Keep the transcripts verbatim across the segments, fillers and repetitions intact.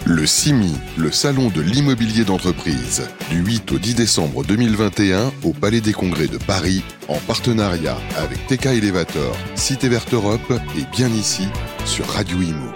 Le CIMI, le salon de l'immobilier d'entreprise, du huit au dix décembre deux mille vingt et un au Palais des Congrès de Paris, en partenariat avec T K Elevator, Cité Verte Europe et Bien Ici sur Radio Imo.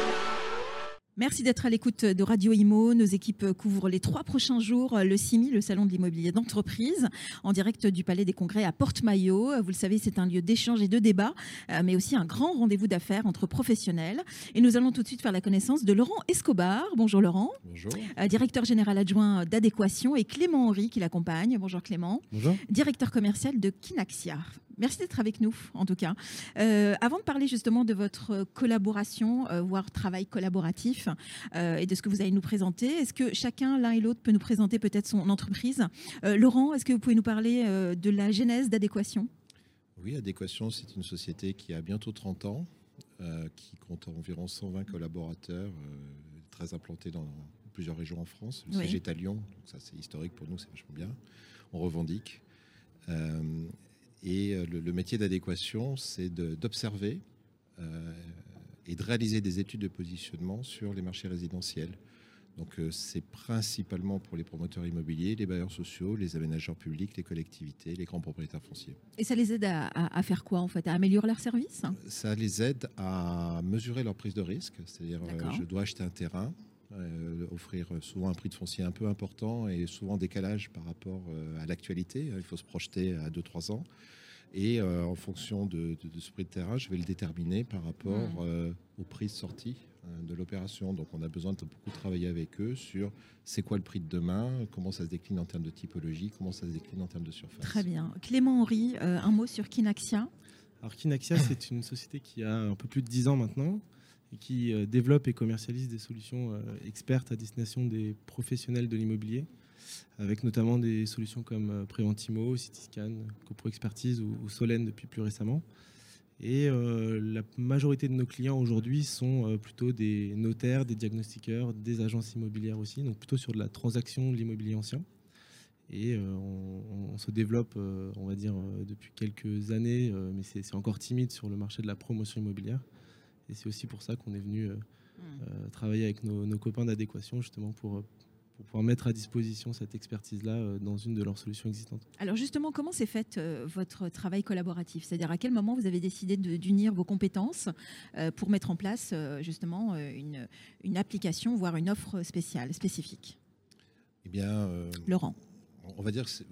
Merci d'être à l'écoute de Radio Imo. Nos équipes couvrent les trois prochains jours le CIMI, le salon de l'immobilier d'entreprise, en direct du Palais des Congrès à Porte-Maillot. Vous le savez, c'est un lieu d'échange et de débat, mais aussi un grand rendez-vous d'affaires entre professionnels. Et nous allons tout de suite faire la connaissance de Laurent Escobar. Bonjour Laurent. Bonjour. Euh, directeur général adjoint d'Adéquation, et Clément Henry qui l'accompagne. Bonjour Clément. Bonjour. Directeur commercial de Kinaxia. Merci d'être avec nous, en tout cas. Euh, avant de parler justement de votre collaboration, euh, voire travail collaboratif, euh, et de ce que vous allez nous présenter, est-ce que chacun, l'un et l'autre, peut nous présenter peut-être son entreprise ? euh, Laurent, est-ce que vous pouvez nous parler euh, de la genèse d'Adéquation ? Oui, Adéquation, c'est une société qui a bientôt trente ans, euh, qui compte environ cent vingt collaborateurs, euh, très implantée dans plusieurs régions en France. Le oui. siège est à Lyon, donc ça c'est historique pour nous, c'est vachement bien. On revendique. Euh, Et le, le métier d'adéquation, c'est de, d'observer euh, et de réaliser des études de positionnement sur les marchés résidentiels. Donc euh, c'est principalement pour les promoteurs immobiliers, les bailleurs sociaux, les aménageurs publics, les collectivités, les grands propriétaires fonciers. Et ça les aide à, à, à faire quoi en fait ? À améliorer leurs services ? Ça les aide à mesurer leur prise de risque, c'est-à-dire euh, je dois acheter un terrain, Euh, offrir souvent un prix de foncier un peu important et souvent décalage par rapport euh, à l'actualité. Il faut se projeter à deux trois ans. Et euh, en fonction de, de, de ce prix de terrain, je vais le déterminer par rapport mmh. euh, au prix de sortie euh, de l'opération. Donc on a besoin de beaucoup travailler avec eux sur c'est quoi le prix de demain, comment ça se décline en termes de typologie, comment ça se décline en termes de surface. Très bien. Clément Henry, euh, un mot sur Kinaxia. Alors Kinaxia, c'est une société qui a un peu plus de dix ans maintenant, et qui euh, développe et commercialise des solutions euh, expertes à destination des professionnels de l'immobilier, avec notamment des solutions comme euh, Préventimo, Cityscan, Copro Expertise ou, ou Solène depuis plus récemment. Et euh, la majorité de nos clients aujourd'hui sont euh, plutôt des notaires, des diagnostiqueurs, des agences immobilières aussi, donc plutôt sur de la transaction de l'immobilier ancien. Et euh, on, on se développe, euh, on va dire, euh, depuis quelques années, euh, mais c'est, c'est encore timide sur le marché de la promotion immobilière. Et c'est aussi pour ça qu'on est venu euh, euh, travailler avec nos, nos copains d'Adéquation, justement pour, pour pouvoir mettre à disposition cette expertise-là euh, dans une de leurs solutions existantes. Alors justement, comment s'est fait euh, votre travail collaboratif ? C'est-à-dire à quel moment vous avez décidé de, d'unir vos compétences euh, pour mettre en place euh, justement euh, une, une application, voire une offre spéciale, spécifique ? Eh bien, euh, Laurent. On va dire que,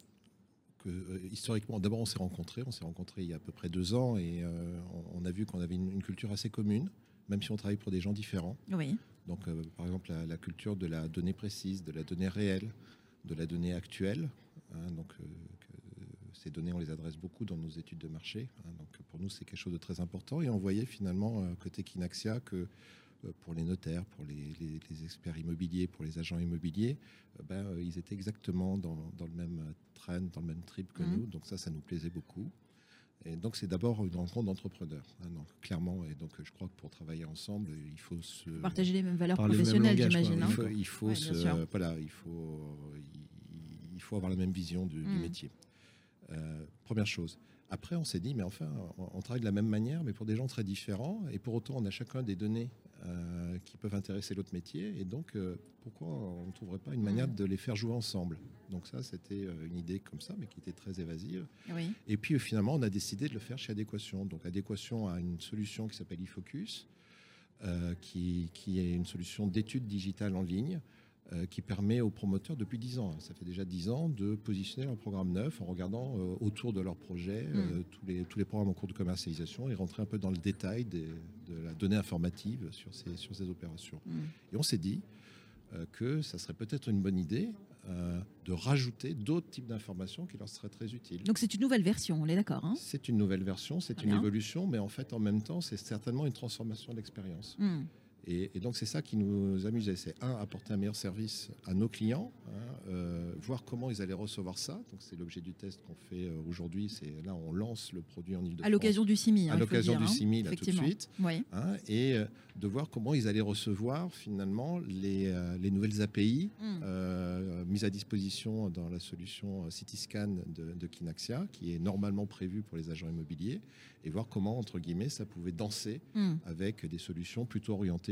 que euh, historiquement, d'abord on s'est rencontrés, on s'est rencontrés il y a à peu près deux ans et euh, on, on a vu qu'on avait une, une culture assez commune, même si on travaille pour des gens différents. Oui. Donc, euh, par exemple, la, la culture de la donnée précise, de la donnée réelle, de la donnée actuelle. Hein, donc, euh, que ces données, on les adresse beaucoup dans nos études de marché. Hein, donc, pour nous, c'est quelque chose de très important. Et on voyait finalement, euh, côté Kinaxia, que euh, pour les notaires, pour les, les, les experts immobiliers, pour les agents immobiliers, euh, ben, euh, ils étaient exactement dans, dans le même trend, dans le même trip que mmh. nous. Donc ça, ça nous plaisait beaucoup. Et donc, c'est d'abord une rencontre d'entrepreneurs, hein, donc, clairement. Et donc, je crois que pour travailler ensemble, il faut se... Partager les mêmes valeurs professionnelles, langage, j'imagine. Il hein. faut, il faut, ouais, se, voilà, il faut, il faut avoir la même vision du, mmh. du métier. Euh, première chose. Après, on s'est dit, mais enfin, on, on travaille de la même manière, mais pour des gens très différents. Et pour autant, on a chacun des données euh, qui peuvent intéresser l'autre métier. Et donc, euh, pourquoi on ne trouverait pas une manière de les faire jouer ensemble ? Donc ça, c'était une idée comme ça, mais qui était très évasive. Oui. Et puis, finalement, on a décidé de le faire chez Adéquation. Donc, Adéquation a une solution qui s'appelle eFocus, euh, qui, qui est une solution d'études digitales en ligne, Euh, qui permet aux promoteurs depuis dix ans, hein, ça fait déjà dix ans, de positionner leur programme neuf en regardant euh, autour de leur projet mmh. euh, tous, les, tous les programmes en cours de commercialisation et rentrer un peu dans le détail des, de la donnée informative sur ces, sur ces opérations. Mmh. Et on s'est dit euh, que ça serait peut-être une bonne idée euh, de rajouter d'autres types d'informations qui leur seraient très utiles. Donc c'est une nouvelle version, on est d'accord hein ? C'est une nouvelle version, c'est Très une bien. évolution, mais en fait, en même temps, c'est certainement une transformation de l'expérience. Mmh. Et, et donc, c'est ça qui nous amusait. C'est, un, apporter un meilleur service à nos clients, hein, euh, voir comment ils allaient recevoir ça. Donc, c'est l'objet du test qu'on fait euh, aujourd'hui. C'est, là, on lance le produit en Ile-de-France. À l'occasion du CIMI. Hein, à l'occasion dire, du hein, CIMI, là, tout de suite. Oui. Hein, et euh, de voir comment ils allaient recevoir, finalement, les, euh, les nouvelles A P I mm. euh, mises à disposition dans la solution Cityscan de, de Kinaxia, qui est normalement prévue pour les agents immobiliers, et voir comment, entre guillemets, ça pouvait danser mm. avec des solutions plutôt orientées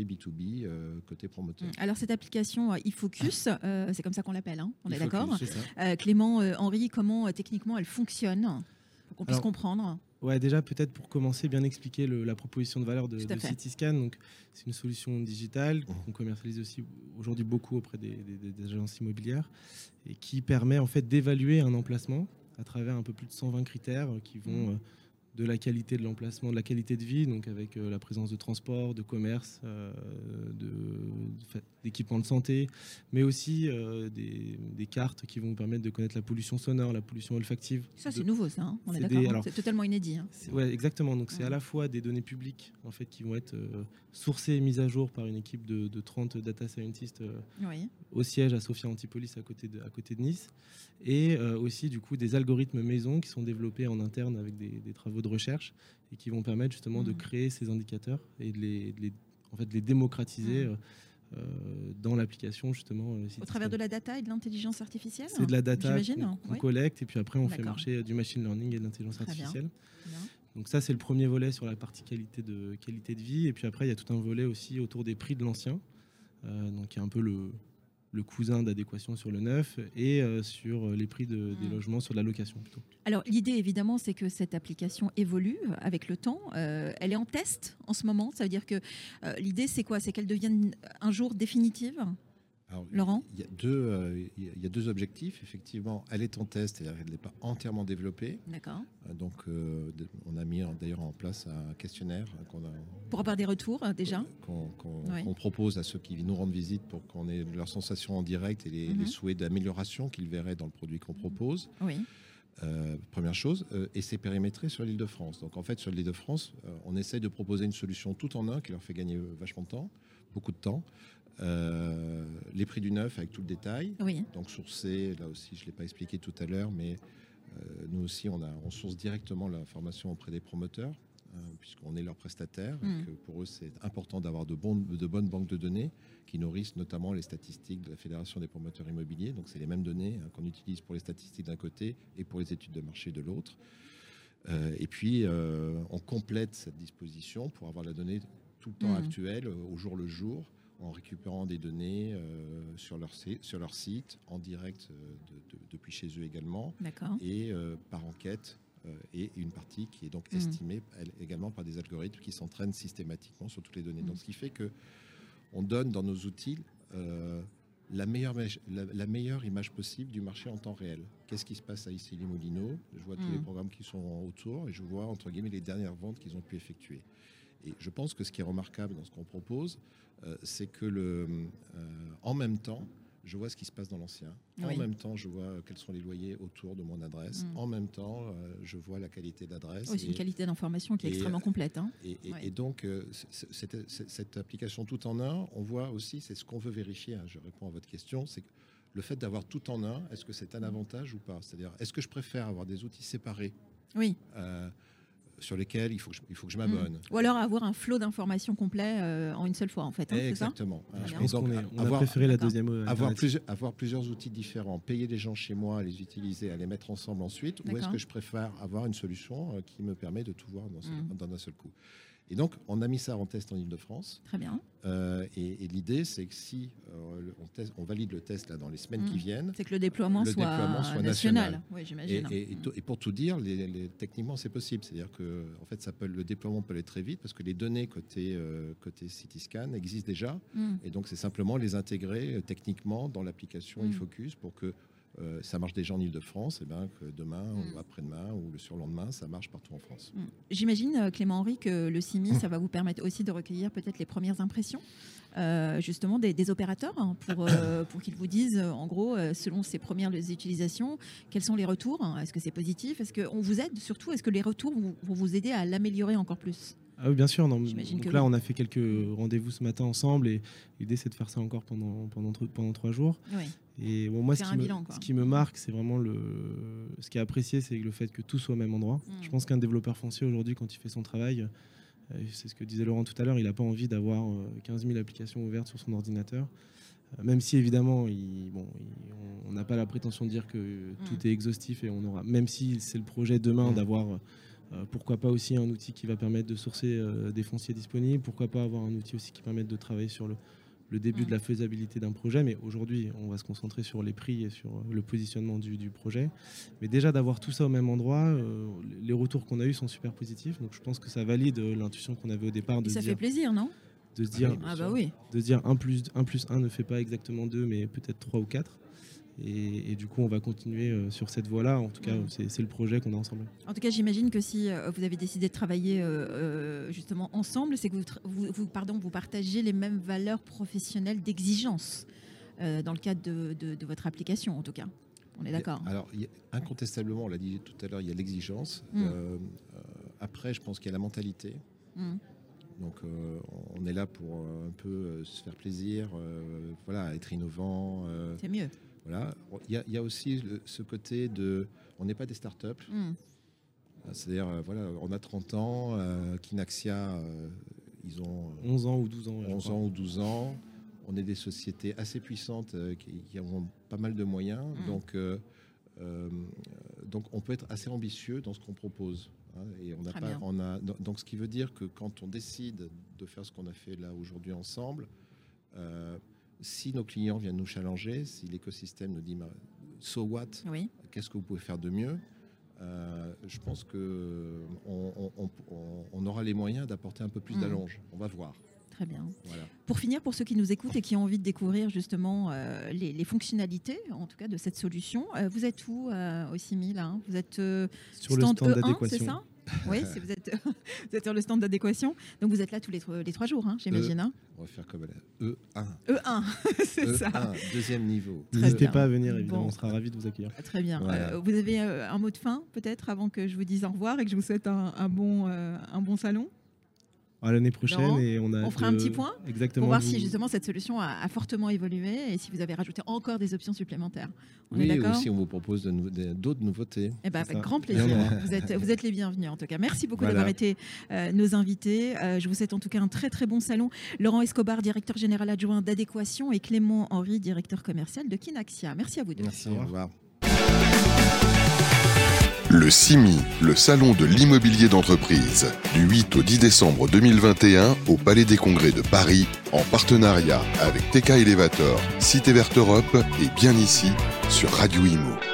côté B deux B, euh, côté promoteur. Alors cette application euh, eFocus, euh, c'est comme ça qu'on l'appelle, hein, on est eFocus, d'accord. c'est ça. Euh, Clément, euh, Henri, comment euh, techniquement elle fonctionne pour qu'on puisse Alors, comprendre? Ouais, déjà peut-être pour commencer, bien expliquer le, la proposition de valeur de, Tout à de fait. Cityscan. Donc, c'est une solution digitale qu'on commercialise aussi aujourd'hui beaucoup auprès des, des- des agences immobilières et qui permet en fait d'évaluer un emplacement à travers un peu plus de cent vingt critères qui vont euh, de la qualité de l'emplacement, de la qualité de vie, donc avec euh, la présence de transport, de commerce, euh, de, de- d'équipements de santé, mais aussi euh, des, des cartes qui vont vous permettre de connaître la pollution sonore, la pollution olfactive. Ça de- c'est nouveau ça, hein, on est c'est d'accord, des- hein, alors, c'est totalement inédit. Hein. c'est- Ouais, exactement. Donc c'est Ouais. à la fois des données publiques en fait qui vont être euh, sourcées et mises à jour par une équipe de, de trente data scientists euh, Oui. au siège à Sophia Antipolis à côté de, à côté de Nice, et euh, aussi du coup des algorithmes maison qui sont développés en interne avec des, des travaux de recherche et qui vont permettre justement Mmh. de créer ces indicateurs et de les, de les- en fait, de les démocratiser Mmh. euh, euh, dans l'application justement. euh, Au travers de la data et de l'intelligence artificielle. C'est de la data j'imagine. qu'on qu'on Oui. collecte et puis après on fait D'accord. marcher du machine learning et de l'intelligence Très bien. artificielle. Bien. Donc ça, c'est le premier volet sur la partie qualité de, qualité de vie. Et puis après, il y a tout un volet aussi autour des prix de l'ancien. Euh, donc il y a un peu le, le cousin d'adéquation sur le neuf et euh, sur les prix de- des Mm. logements sur de la location plutôt. Alors l'idée évidemment c'est que cette application évolue euh, avec le temps. Euh, elle est en test en ce moment. Ça veut dire que euh, l'idée c'est quoi? C'est qu'elle devienne un jour définitive. Alors, Laurent? il y a deux, euh, il y a deux objectifs. Effectivement, elle est en test, c'est-à-dire qu'elle n'est pas entièrement développée. D'accord. Euh, Donc, euh, de- on a mis en- d'ailleurs en place un questionnaire euh, qu'on a, Pour avoir des retours euh, déjà. qu'on qu'on- Oui. qu'on propose à ceux qui nous rendent visite pour qu'on ait leurs sensations en direct et les, Mhm. les souhaits d'amélioration qu'ils verraient dans le produit qu'on propose. Oui. Euh, première chose, euh, et c'est périmétré sur l'île de France. Donc en fait, sur l'île de France, euh, on essaye de proposer une solution tout en un qui leur fait gagner euh, vachement de temps, beaucoup de temps. Euh, les prix du neuf avec tout le détail. Oui. Donc sourcé, là aussi, je ne l'ai pas expliqué tout à l'heure, mais euh, nous aussi, on, a, on source directement l'information auprès des promoteurs, hein, puisqu'on est leur prestataire. Mm. Et que pour eux, c'est important d'avoir de, bons, de bonnes banques de données qui nourrissent notamment les statistiques de la Fédération des promoteurs immobiliers. Donc c'est les mêmes données hein, qu'on utilise pour les statistiques d'un côté et pour les études de marché de l'autre. Euh, et puis, euh, on complète cette disposition pour avoir la donnée tout le temps Mm. actuelle, euh, au jour le jour, en récupérant des données euh, sur, leur, si- sur leur site, en direct euh, de- de- depuis chez eux également, D'accord. et euh, par enquête, euh, et une partie qui est donc Mm. estimée elle, également par des algorithmes qui s'entraînent systématiquement sur toutes les données. Mm. Donc, ce qui fait que on donne dans nos outils euh, la, meilleure, mèche- la, la meilleure image possible du marché en temps réel. Qu'est-ce qui se passe à Issy-les-Moulineaux? Je vois tous Mm. les programmes qui sont autour et je vois, entre guillemets, les dernières ventes qu'ils ont pu effectuer. Et je pense que ce qui est remarquable dans ce qu'on propose, euh, c'est que le, euh, en même temps, je vois ce qui se passe dans l'ancien. En Oui. même temps, je vois quels sont les loyers autour de mon adresse. Mm. En même temps, euh, je vois la qualité d'adresse. Oui, c'est une Et- qualité d'information qui est et, extrêmement complète. Hein. et, et- Ouais. et donc, euh, c- cette, cette- cette application tout en un, on voit aussi, c'est ce qu'on veut vérifier, hein, je réponds à votre question, c'est que le fait d'avoir tout en un, est-ce que c'est un avantage ou pas? C'est-à-dire, est-ce que je préfère avoir des outils séparés Oui. euh, sur lesquels il faut que je, il faut que je m'abonne? Mm. Ou alors avoir un flot d'informations complet euh, en une seule fois en fait. Hein, c'est ça? Exactement. Très Euh, bien. Je pense donc, qu'on est- on a avoir- préféré la D'accord. deuxième. euh, Avoir alternative. plusieurs, avoir plusieurs outils différents, payer les gens chez moi, les utiliser, à les mettre ensemble ensuite, ou est-ce D'accord. que je préfère avoir une solution euh, qui me permet de tout voir dans, ce- Mm. dans un seul coup? Et donc, on a mis ça en test en Ile-de-France. Très bien. Euh, et et l'idée, c'est que si euh, le- on, teste- on valide le test là, dans les semaines Mm. qui viennent, C'est que le déploiement Le soit, déploiement soit national. national. Oui, et, j'imagine. et- et Mm. to- et pour tout dire, les, les- techniquement, c'est possible. C'est-à-dire que en fait, ça peut, le déploiement peut aller très vite parce que les données côté, euh, côté Cityscan existent déjà. Mm. Et donc, c'est simplement les intégrer euh, techniquement dans l'application Mm. eFocus pour que euh, ça marche déjà en Ile-de-France, et ben que demain Mm. ou après-demain ou le surlendemain, ça marche partout en France. Mm. J'imagine, euh, Clément Henry, que le C I M I, ça va vous permettre aussi de recueillir peut-être les premières impressions, euh, justement, des, des opérateurs, hein, pour, euh, pour qu'ils vous disent, euh, en gros, euh, selon ces premières utilisations, quels sont les retours? Hein. Est-ce que c'est positif? Est-ce qu'on vous aide surtout? Est-ce que les retours vont, vont vous aider à l'améliorer encore plus? Ah oui, bien sûr. Non. J'imagine Donc que là, oui. on a fait quelques rendez-vous ce matin ensemble et l'idée, c'est de faire ça encore pendant, pendant, tro- pendant trois jours. Oui. Et bon, moi, ce Faire qui, un me, bilan, quoi. ce qui me marque, c'est vraiment le. Ce qui est apprécié, c'est le fait que tout soit au même endroit. Mm. Je pense qu'un développeur foncier aujourd'hui, quand il fait son travail, euh, c'est ce que disait Laurent tout à l'heure, il n'a pas envie d'avoir euh, quinze mille applications ouvertes sur son ordinateur. Euh, Même si évidemment, il, bon, il- on- on n'a pas la prétention de dire que tout est exhaustif et on aura. Même si c'est le projet demain Mm. d'avoir Euh, pourquoi pas aussi un outil qui va permettre de sourcer euh, des fonciers disponibles, pourquoi pas avoir un outil aussi qui permette de travailler sur le, le début mmh. de la faisabilité d'un projet. Mais aujourd'hui, on va se concentrer sur les prix et sur le positionnement du, du projet. Mais déjà d'avoir tout ça au même endroit, euh, les retours qu'on a eus sont super positifs. Donc je pense que ça valide l'intuition qu'on avait au départ. De et ça dire, fait plaisir, non? De se dire, ah bah oui. de se dire un plus un ne fait pas exactement deux, mais peut-être trois ou quatre. Et, et du coup, on va continuer euh, sur cette voie-là. En tout cas, mmh. c'est, c'est le projet qu'on a ensemble. En tout cas, j'imagine que si euh, vous avez décidé de travailler euh, euh, justement ensemble, c'est que vous, vous, vous, pardon, vous partagez les mêmes valeurs professionnelles d'exigence euh, dans le cadre de, de, de votre application, en tout cas. On est d'accord? Alors, il y a, incontestablement, on l'a dit tout à l'heure, il y a l'exigence. Mmh. Euh, euh, après, je pense qu'il y a la mentalité. Mmh. Donc, euh, on est là pour euh, un peu euh, se faire plaisir, euh, voilà, être innovant. Euh, c'est mieux. Voilà. Il y a, il y a aussi le, ce côté de... On n'est pas des startups. Mm. C'est-à-dire, euh, voilà, on a trente ans. Euh, Kinaxia, euh, ils ont... Euh, onze ans ou douze ans. onze ans ou douze ans. On est des sociétés assez puissantes euh, qui, qui ont pas mal de moyens. Mm. Donc, euh, euh, donc, on peut être assez ambitieux dans ce qu'on propose. Hein, et on a pas, on a, donc, ce qui veut dire que quand on décide de faire ce qu'on a fait là aujourd'hui ensemble... Euh, si nos clients viennent nous challenger, si l'écosystème nous dit « so what oui. ?» Qu'est-ce que vous pouvez faire de mieux euh, je pense qu'on on, on, on aura les moyens d'apporter un peu plus mmh. d'allonge. On va voir. Très bien. Voilà. Pour finir, pour ceux qui nous écoutent et qui ont envie de découvrir justement euh, les, les fonctionnalités, en tout cas de cette solution, euh, vous êtes où euh, au six mille hein? Vous êtes euh, sur stand le stand E un, d'adéquation. C'est ça? Oui, si vous, êtes, vous êtes sur le stand d'adéquation. Donc vous êtes là tous les, les trois jours, hein, j'imagine. E, hein on va faire comme E un. E un, c'est E un, ça. Deuxième niveau. N'hésitez pas à venir, évidemment, bon. On sera ravis de vous accueillir. Très bien. Voilà. Euh, vous avez euh, un mot de fin, peut-être, avant que je vous dise au revoir et que je vous souhaite un, un, bon, euh, un bon salon? À l'année prochaine. Non, et on, a on fera de... un petit point Exactement, pour voir vous... si justement cette solution a, a fortement évolué et si vous avez rajouté encore des options supplémentaires. On oui, est d'accord? ou si on vous propose de nou- de, d'autres nouveautés. Eh ben, avec ça. Grand plaisir. vous, êtes, vous êtes les bienvenus en tout cas. Merci beaucoup voilà. d'avoir été euh, nos invités. Euh, je vous souhaite en tout cas un très très bon salon. Laurent Escobar, directeur général adjoint d'Adéquation, et Clément Henry, directeur commercial de Kinaxia. Merci à vous deux. Merci, au revoir. Le C I M I, le salon de l'immobilier d'entreprise, du huit au dix décembre deux mille vingt et un au Palais des Congrès de Paris, en partenariat avec T K Elevator, Cité Verte Europe et Bien Ici sur Radio Imo.